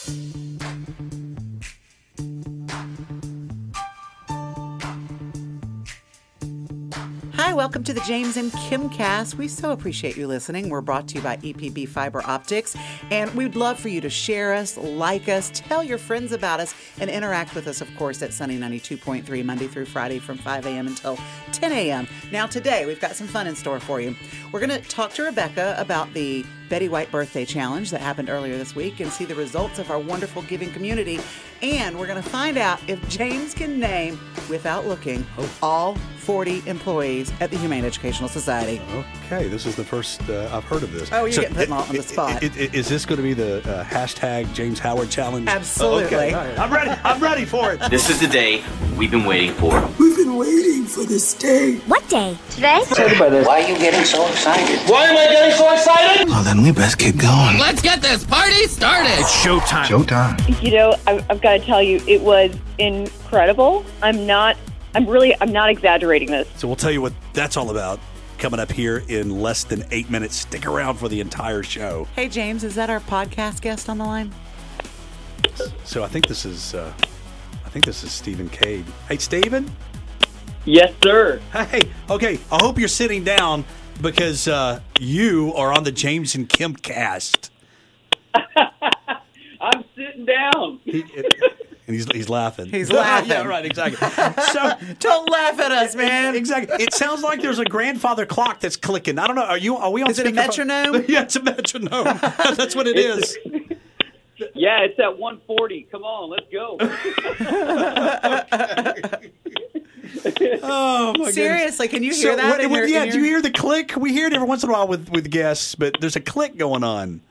Hi, welcome to the James and Kim Cast. We so appreciate you listening. We're brought to you by EPB Fiber Optics, and we'd love for you to share us, like us, tell your friends about us, and interact with us, of course, at Sunny 92.3 Monday through Friday from 5 a.m. until 10 a.m. Now, today, we've got some fun in store for you. We're going to talk to Rebecca about the Betty White Birthday Challenge that happened earlier this week and see the results of our wonderful giving community. And we're going to find out if James can name, without looking, all 40 employees at the Humane Educational Society. Okay, this is the first I've heard of this. Oh, you're getting put on the spot. Is this going to be the hashtag James Howard Challenge? Absolutely. Okay, all right. I'm ready for it. This is the day we've been waiting for. We've been waiting for this day. What day? Today? Why are you getting so excited? Why am I getting so excited? Well, then we best keep going. Let's get this party started. It's showtime. Showtime. You know, I've got to tell you, it was incredible. I'm not exaggerating this. So we'll tell you what that's all about coming up here in less than 8 minutes. Stick around for the entire show. Hey, James, is that our podcast guest on the line? So I think this is Stephen Cade. Hey, Stephen? Yes, sir. Hey, okay. I hope you're sitting down because you are on the James and Kim Cast. I'm sitting down. And he's laughing. He's laughing. Yeah, right, exactly. So Don't laugh at us, man. exactly. It sounds like there's a grandfather clock that's clicking. I don't know. Are we on? Is it a metronome? Yeah, it's a metronome. That's what it is. Yeah, it's at 140. Come on, let's go. Oh my Seriously, can you hear that? Do you hear the click? We hear it every once in a while with guests, but there's a click going on.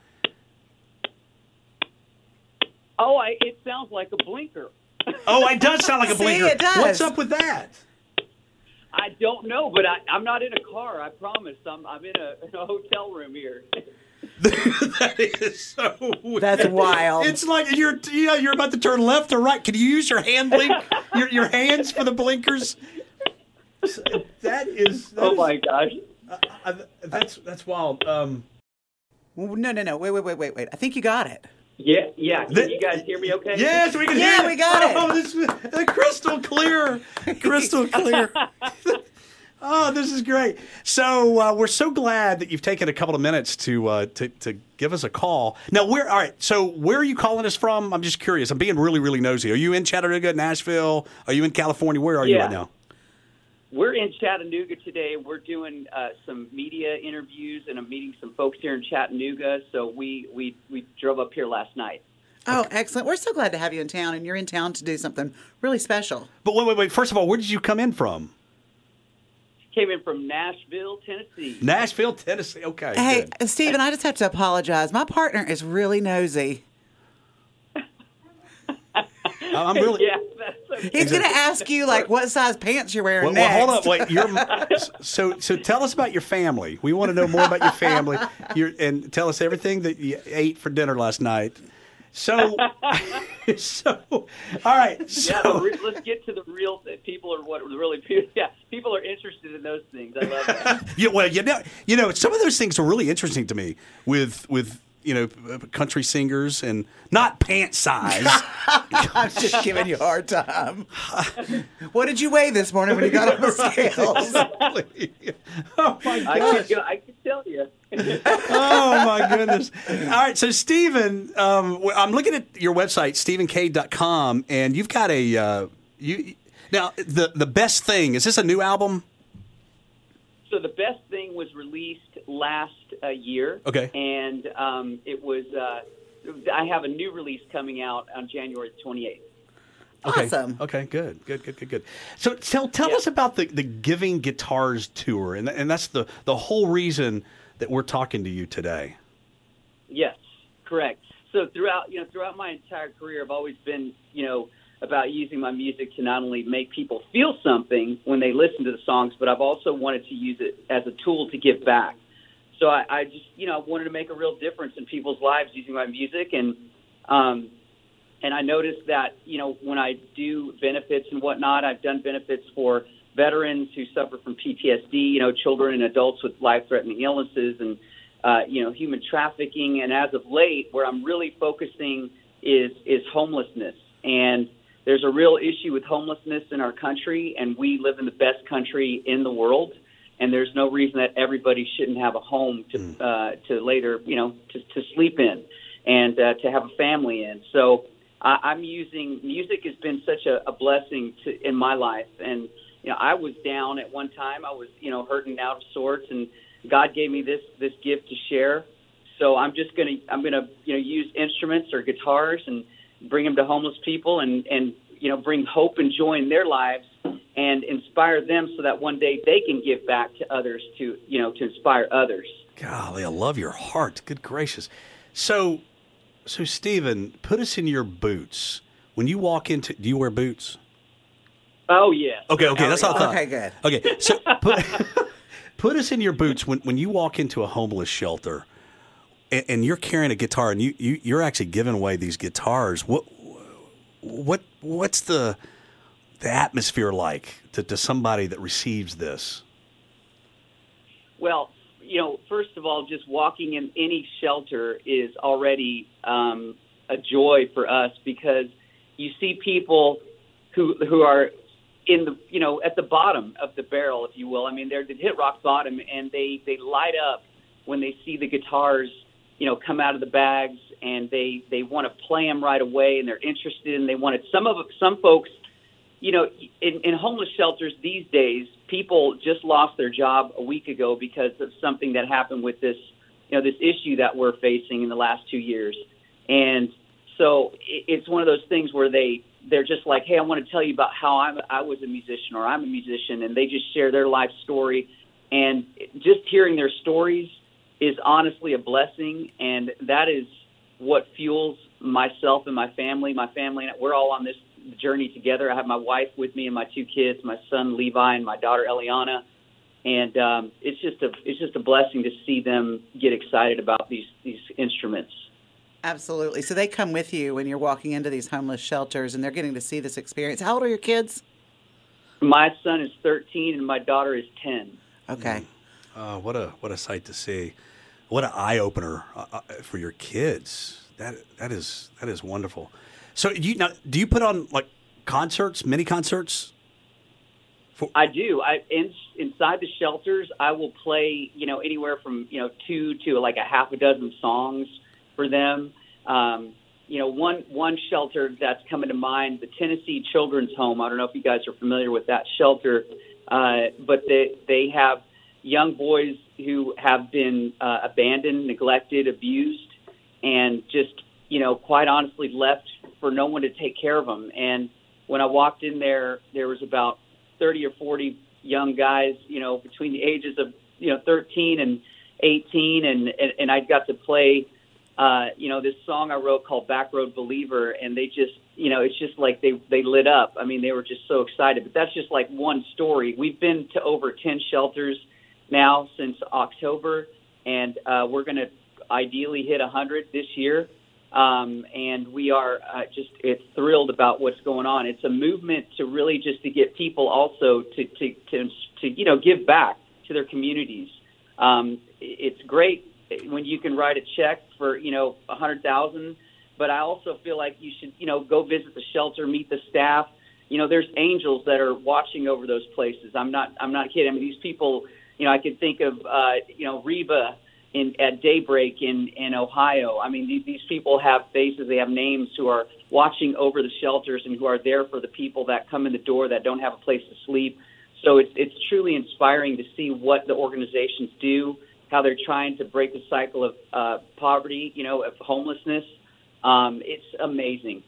Oh, it sounds like a blinker. Oh, it does sound like a blinker. it does. What's up with that? I don't know, but I'm not in a car. I promise. I'm in a hotel room here. That is so weird. That's wild. It's like you're about to turn left or right. Can you use your hand blink? your hands for the blinkers? Oh my gosh. That's wild. No. Wait. I think you got it. Yeah. Can you guys hear me okay? Yes, we can hear Yeah, it. we got it. Oh, this is crystal clear. Crystal clear. Oh, this is great. So we're so glad that you've taken a couple of minutes to give us a call. Now, all right, so where are you calling us from? I'm just curious. I'm being really, really nosy. Are you in Chattanooga, Nashville? Are you in California? Where are you right now? We're in Chattanooga today. We're doing some media interviews, and I'm meeting some folks here in Chattanooga. So we drove up here last night. Oh, excellent. We're so glad to have you in town, and you're in town to do something really special. But wait. First of all, where did you come in from? Came in from Nashville, Tennessee. Nashville, Tennessee. Okay. Hey, good. Stephen, I just have to apologize. My partner is really nosy. I'm really. Yeah, that's okay. He's going to ask you, what size pants you're wearing Well, next. hold up. Wait. So tell us about your family. We want to know more about your family. And tell us everything that you ate for dinner last night. So, all right. So, let's get to the real thing. People are interested in those things. I love that. Some of those things are really interesting to me with country singers and not pant size. I'm just giving you a hard time. What did you weigh this morning when you got on the scales? Oh, my gosh. I can tell you. Oh, my goodness. All right. So, Stephen, I'm looking at your website, StephenCade.com, and you've got now, the best thing, is this a new album? So the best thing was released last year. Okay. And it was I have a new release coming out on January 28th. Okay. Awesome. Okay, good. So tell us about the Giving Guitars tour, and that's the whole reason that we're talking to you today. Yes, correct. So throughout my entire career, I've always been, about using my music to not only make people feel something when they listen to the songs, but I've also wanted to use it as a tool to give back. So I just, wanted to make a real difference in people's lives using my music. And I noticed that, when I do benefits and whatnot, I've done benefits for veterans who suffer from PTSD, children and adults with life-threatening illnesses and, human trafficking. And as of late, where I'm really focusing is homelessness. And there's a real issue with homelessness in our country, and we live in the best country in the world. And there's no reason that everybody shouldn't have a home to later, to sleep in and to have a family in. So I'm using music has been such a blessing in my life. And I was down at one time. I was hurting out of sorts, and God gave me this gift to share. So I'm gonna use instruments or guitars and bring them to homeless people and bring hope and joy in their lives and inspire them so that one day they can give back to others to inspire others. Golly, I love your heart. Good gracious. So Stephen, put us in your boots. When you walk into, do you wear boots? Oh, yes. Okay, that's what I thought. Okay, good. Okay, so put us in your boots when you walk into a homeless shelter and you're carrying a guitar and you're actually giving away these guitars. What's the atmosphere like to somebody that receives this? Well, first of all, just walking in any shelter is already a joy for us because you see people who are in the at the bottom of the barrel, if you will. I mean, they've hit rock bottom, and they light up when they see the guitars, come out of the bags, and they want to play them right away, and they're interested, and they want it. Some folks, in homeless shelters these days, people just lost their job a week ago because of something that happened with this, this issue that we're facing in the last 2 years. And so it's one of those things where they're just like, hey, I want to tell you about how I was a musician or I'm a musician, and they just share their life story. And just hearing their stories is honestly a blessing, and that is what fuels myself and my family. My family and we're all on this journey together. I have my wife with me and my 2 kids, my son Levi and my daughter Eliana, and it's just a blessing to see them get excited about these instruments. Absolutely. So they come with you when you're walking into these homeless shelters, and they're getting to see this experience. How old are your kids? My son is 13 and my daughter is 10. Okay. What a sight to see! What an eye opener for your kids. That is wonderful. So do you put on like concerts, mini concerts? I do. Inside the shelters, I will play anywhere from 2 to like a half a dozen songs for them. One shelter that's coming to mind, the Tennessee Children's Home. I don't know if you guys are familiar with that shelter, but they have young boys who have been abandoned, neglected, abused, and just quite honestly left for no one to take care of them. And when I walked in there was about 30 or 40 young guys, between the ages of 13 and 18, and I got to play this song I wrote called Back Road Believer, and they just, it's just like they lit up. I mean, they were just so excited. But that's just like one story. We've been to over 10 shelters now since October, and we're going to ideally hit 100 this year. And we are it's thrilled about what's going on. It's a movement to really just to get people also to give back to their communities. It's great when you can write a check for $100,000, but I also feel like you should go visit the shelter, meet the staff. There's angels that are watching over those places. I'm not kidding. I mean, these people. I could think of Reba at Daybreak in Ohio. I mean, these people have faces, they have names, who are watching over the shelters and who are there for the people that come in the door that don't have a place to sleep. So it's truly inspiring to see what the organizations do, how they're trying to break the cycle of poverty, of homelessness. It's amazing.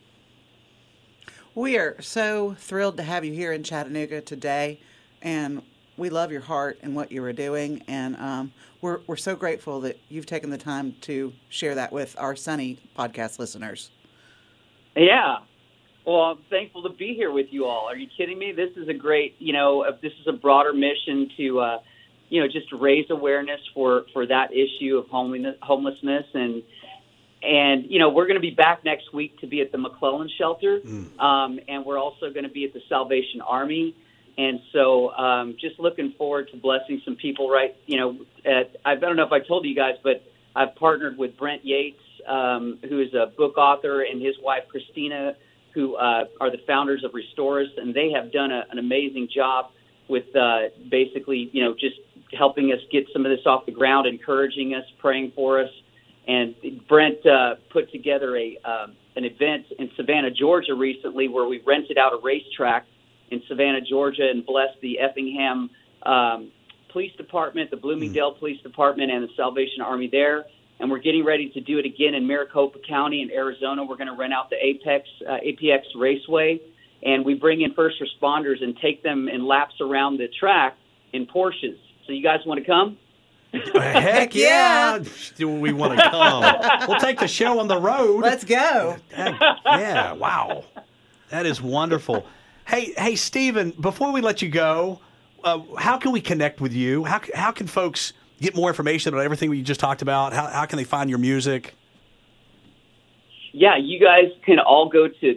We are so thrilled to have you here in Chattanooga today, and we love your heart and what you are doing, and we're so grateful that you've taken the time to share that with our Sunny podcast listeners. Yeah. Well, I'm thankful to be here with you all. Are you kidding me? This is a great, this is a broader mission to, just raise awareness for that issue of homelessness. And we're going to be back next week to be at the McClellan Shelter. And we're also going to be at the Salvation Army. And so just looking forward to blessing some people, right? I don't know if I told you guys, but I've partnered with Brent Yates who is a book author, and his wife, Christina, who are the founders of Restore Us, and they have done an amazing job with basically, just helping us get some of this off the ground, encouraging us, praying for us. And Brent put together an event in Savannah, Georgia recently where we rented out a racetrack in Savannah, Georgia, and blessed the Effingham Police Department, the Bloomingdale Police Department, and the Salvation Army there. And we're getting ready to do it again in Maricopa County in Arizona. We're going to rent out the APX Raceway, and we bring in first responders and take them in laps around the track in Porsches. So you guys want to come? Heck yeah. Do we want to come? We'll take the show on the road. Let's go. Yeah, wow. That is wonderful. Hey, Stephen, before we let you go, how can we connect with you? How can folks get more information about everything we just talked about? How can they find your music? Yeah, you guys can all go to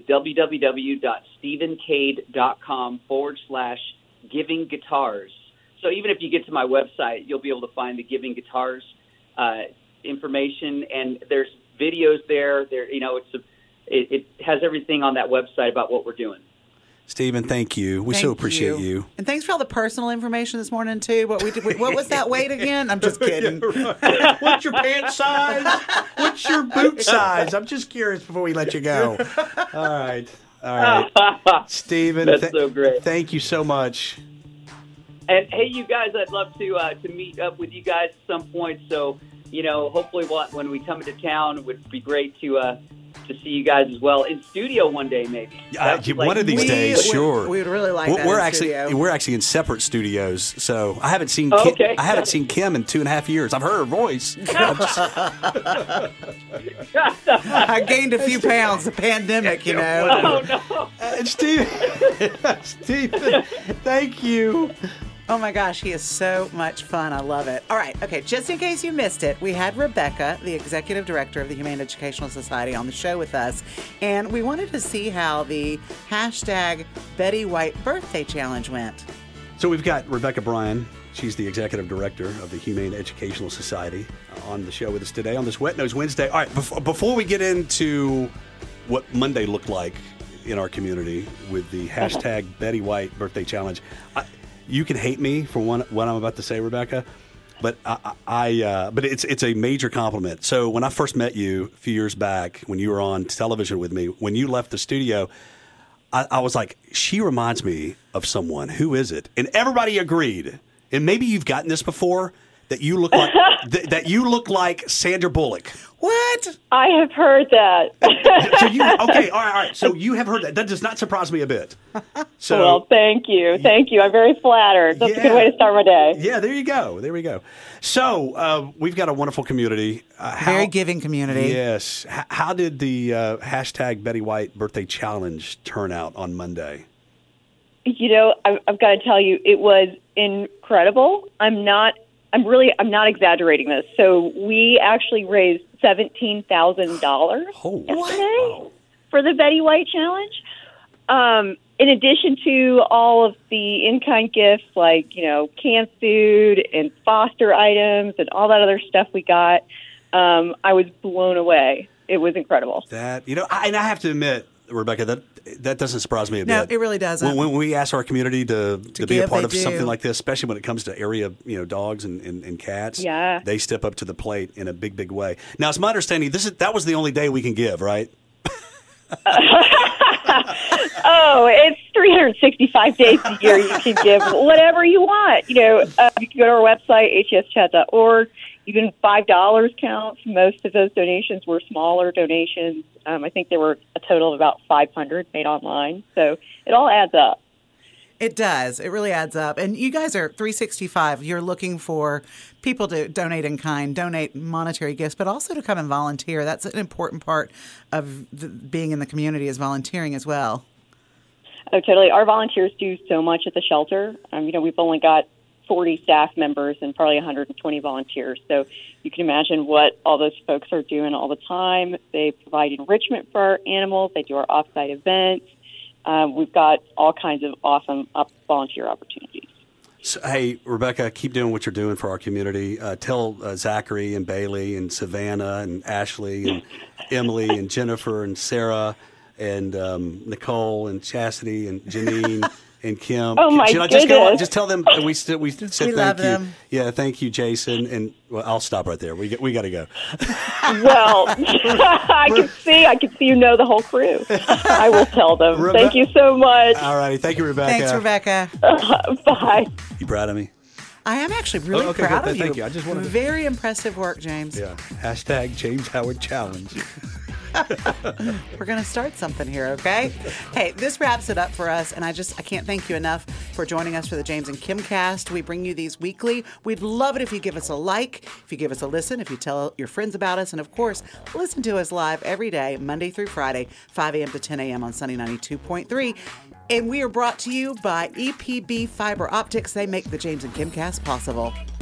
www.stephencade.com/giving guitars. So even if you get to my website, you'll be able to find the Giving Guitars information, and there's videos there. It has everything on that website about what we're doing. Stephen, thank you. We so appreciate you. And thanks for all the personal information this morning, too. What was that weight again? I'm just kidding. Yeah, what's your pant size? What's your boot size? I'm just curious before we let you go. All right. Stephen, that's so great. Thank you so much. And, hey, you guys, I'd love to meet up with you guys at some point. So, hopefully when we come into town, it would be great to see you guys as well in studio one day, maybe. One of these days, sure. We would really like that. We're actually in separate studios, so I haven't seen okay. I haven't seen Kim in 2.5 years. I've heard her voice. I gained a few pounds. The pandemic, Oh no, Stephen, thank you. Oh my gosh, he is so much fun. I love it. All right, okay, just in case you missed it, we had Rebecca, the executive director of the Humane Educational Society, on the show with us, and we wanted to see how the hashtag Betty White Birthday Challenge went. So we've got Rebecca Bryan. She's the executive director of the Humane Educational Society on the show with us today on this Wet Nose Wednesday. All right, before we get into what Monday looked like in our community with the hashtag Betty White Birthday Challenge, you can hate me for what I'm about to say, Rebecca, but but it's a major compliment. So when I first met you a few years back, when you were on television with me, when you left the studio, I was like, she reminds me of someone. Who is it? And everybody agreed. And maybe you've gotten this before, that you look like that you look like Sandra Bullock. What? I have heard that. Okay, all right. So you have heard that. That does not surprise me a bit. So, well, thank you. Thank you. I'm very flattered. That's a good way to start my day. Yeah, there you go. There we go. So we've got a wonderful community. Very giving community. Yes. How did the hashtag Betty White Birthday Challenge turn out on Monday? I've got to tell you, it was incredible. I'm not exaggerating this. So we actually raised $17,000 yesterday for the Betty White Challenge. In addition to all of the in-kind gifts like, canned food and foster items and all that other stuff we got, I was blown away. It was incredible. And I have to admit, Rebecca, that doesn't surprise me a bit. No, it really doesn't. When we ask our community to be a part of something do. like this, especially when it comes to area, dogs and cats, they step up to the plate in a big, big way. Now, it's my understanding that was the only day we can give, right? Oh, it's 365 days a year. You can give whatever you want. You can go to our website, hschat.org. Even $5 counts. Most of those donations were smaller donations. I think there were a total of about 500 made online. So it all adds up. It does. It really adds up. And you guys are 365. You're looking for people to donate in kind, donate monetary gifts, but also to come and volunteer. That's an important part of being in the community, is volunteering as well. Oh, totally. Our volunteers do so much at the shelter. We've only got 40 staff members and probably 120 volunteers. So you can imagine what all those folks are doing all the time. They provide enrichment for our animals. They do our off-site events. We've got all kinds of awesome volunteer opportunities. So, hey, Rebecca, keep doing what you're doing for our community. Tell Zachary and Bailey and Savannah and Ashley and Emily and Jennifer and Sarah and Nicole and Chastity and Janine and Kim. Oh, my Should I goodness. just tell them we said We thank love you. them. Yeah, thank you, Jason. And well, I'll stop right there. We got to go. Well, I can see you know the whole crew. I will tell them. Thank you so much. All righty. Thank you, Rebecca. Thanks, Rebecca. Bye. You proud of me? I am actually really Okay, proud good. of you. Thank you. I just wanted to- Very impressive work, James. Yeah. Hashtag James Howard Challenge. We're going to start something here, okay? Hey, this wraps it up for us, and I can't thank you enough for joining us for the James and Kim cast. We bring you these weekly. We'd love it if you give us a like, if you give us a listen, if you tell your friends about us, and of course, listen to us live every day, Monday through Friday, 5 a.m. to 10 a.m. on Sunny 92.3. And we are brought to you by EPB Fiber Optics. They make the James and Kim cast possible.